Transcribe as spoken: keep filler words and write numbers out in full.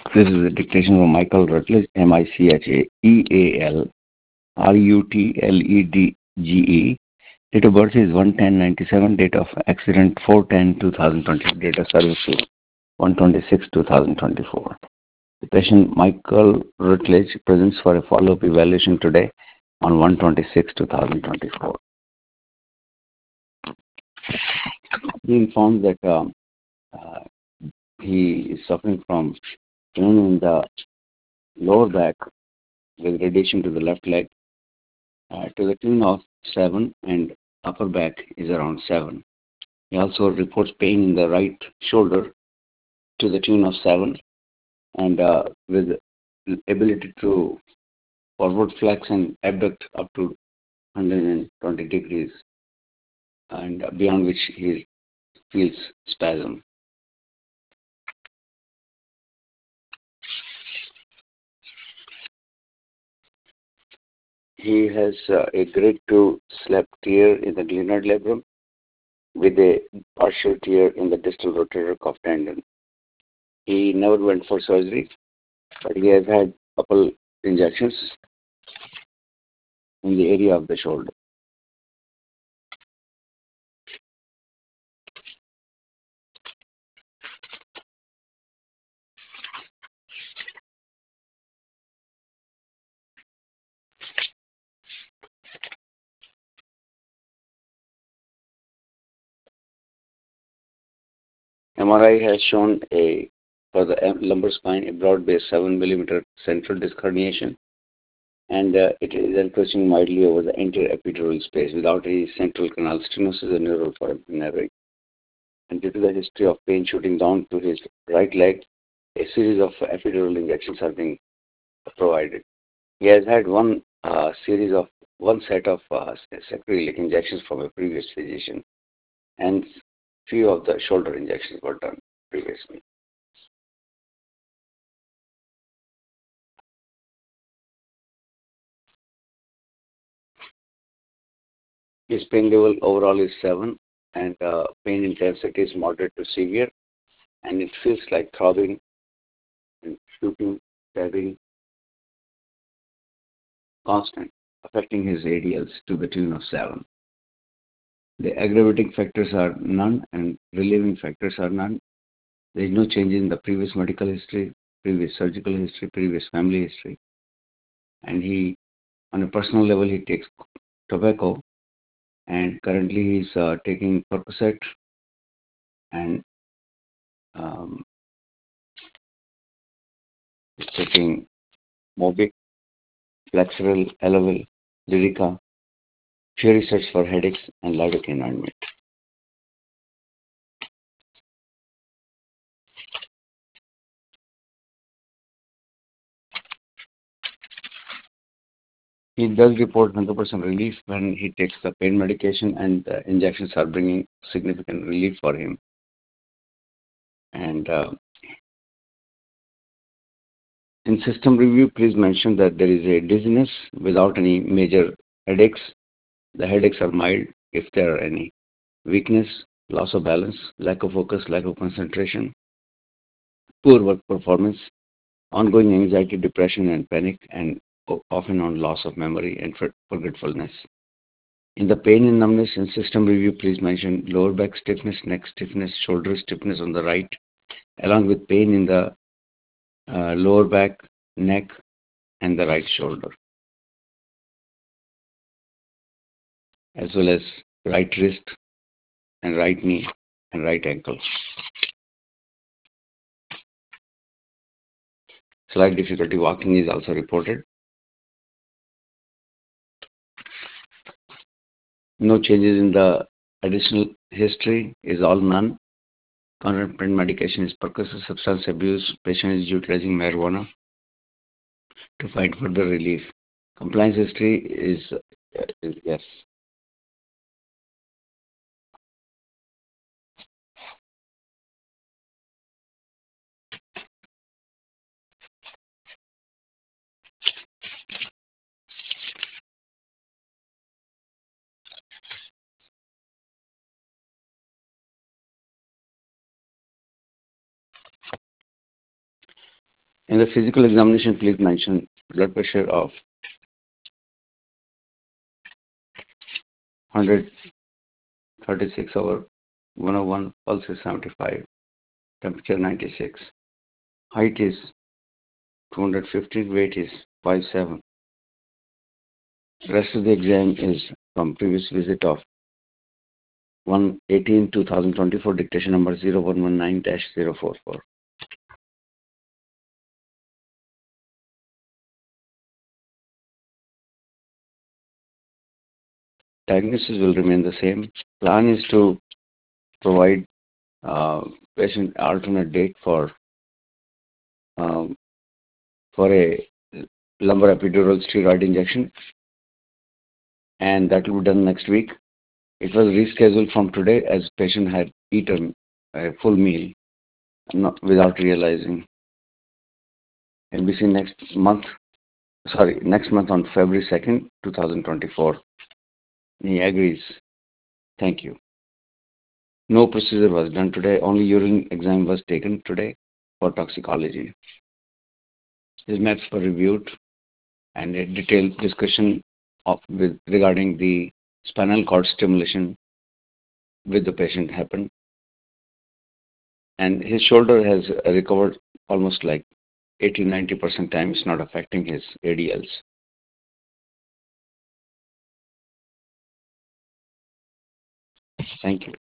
This is a dictation from Michael Rutledge, M I C H A E A L R U T L E D G E. Date of birth is one ten ninety-seven. Date of accident four ten two thousand twenty. Date of service is one twenty-six two thousand twenty-four. The patient Michael Rutledge presents for a follow-up evaluation today on one twenty-six two thousand twenty-four. He informed that um, uh, he is suffering from pain in the lower back with radiation to the left leg uh, to the tune of seven, and upper back is around seven. He also reports pain in the right shoulder to the tune of seven, and uh, with ability to forward flex and abduct up to one hundred twenty degrees, and beyond which he feels spasm. He has uh, a grade two slap tear in the glenoid labrum with a partial tear in the distal rotator cuff tendon. He never went for surgery, but he has had a couple injections in the area of the shoulder. M R I has shown a for the lumbar spine a broad-based seven millimeter central disc herniation, and uh, it is encroaching mildly over the anterior epidural space without any central canal stenosis or neural fibrillary. And due to the history of pain shooting down to his right leg, a series of epidural injections are being provided. He has had one uh, series of one set of uh, sacroiliac injections from a previous physician, and few of the shoulder injections were done previously. His pain level overall is seven, and uh, pain intensity is moderate to severe, and it feels like throbbing and shooting, stabbing, constant, affecting his A D Ls to the tune of seven. The aggravating factors are none, and relieving factors are none. There is no change in the previous medical history, previous surgical history, previous family history. And he, on a personal level, he takes tobacco, and currently he's uh, taking Percocet and um, he's taking Mobic, Flexeril, Elovil, Lyrica, Fury sets for headaches, and lidocaine ointment. He does report one hundred percent relief when he takes the pain medication, and the injections are bringing significant relief for him. And uh, in system review, please mention that there is a dizziness without any major headaches. The headaches are mild, if there are any. Weakness, loss of balance, lack of focus, lack of concentration, poor work performance, ongoing anxiety, depression, and panic, and often on loss of memory and forgetfulness. In the pain and numbness and system review, please mention lower back stiffness, neck stiffness, shoulder stiffness on the right, along with pain in the uh, lower back, neck, and the right shoulder, as well as right wrist and right knee and right ankle. Slight difficulty walking is also reported. No changes in the additional history is all none. Current medication is Percocet. Substance abuse. Patient is utilizing marijuana to find further relief. Compliance history is, is yes. In the physical examination, please mention blood pressure of one hundred thirty-six over one oh one, pulse is seventy-five, temperature ninety-six, height is two hundred fifteen, weight is five seven. Rest of the exam is from previous visit of one eighteen twenty twenty-four, dictation number zero one one nine dash zero four four. Diagnosis will remain the same. Plan is to provide uh, patient alternate date for um, for a lumbar epidural steroid injection, and that will be done next week. It was rescheduled from today as patient had eaten a full meal not, without realizing. And we see next month, sorry, next month on February second, twenty twenty-four. He agrees. Thank you. No procedure was done today. Only urine exam was taken today for toxicology. His maps were reviewed and a detailed discussion of with regarding the spinal cord stimulation with the patient happened. And his shoulder has recovered almost like eighty to ninety percent time. It's not affecting his A D Ls. Thank you.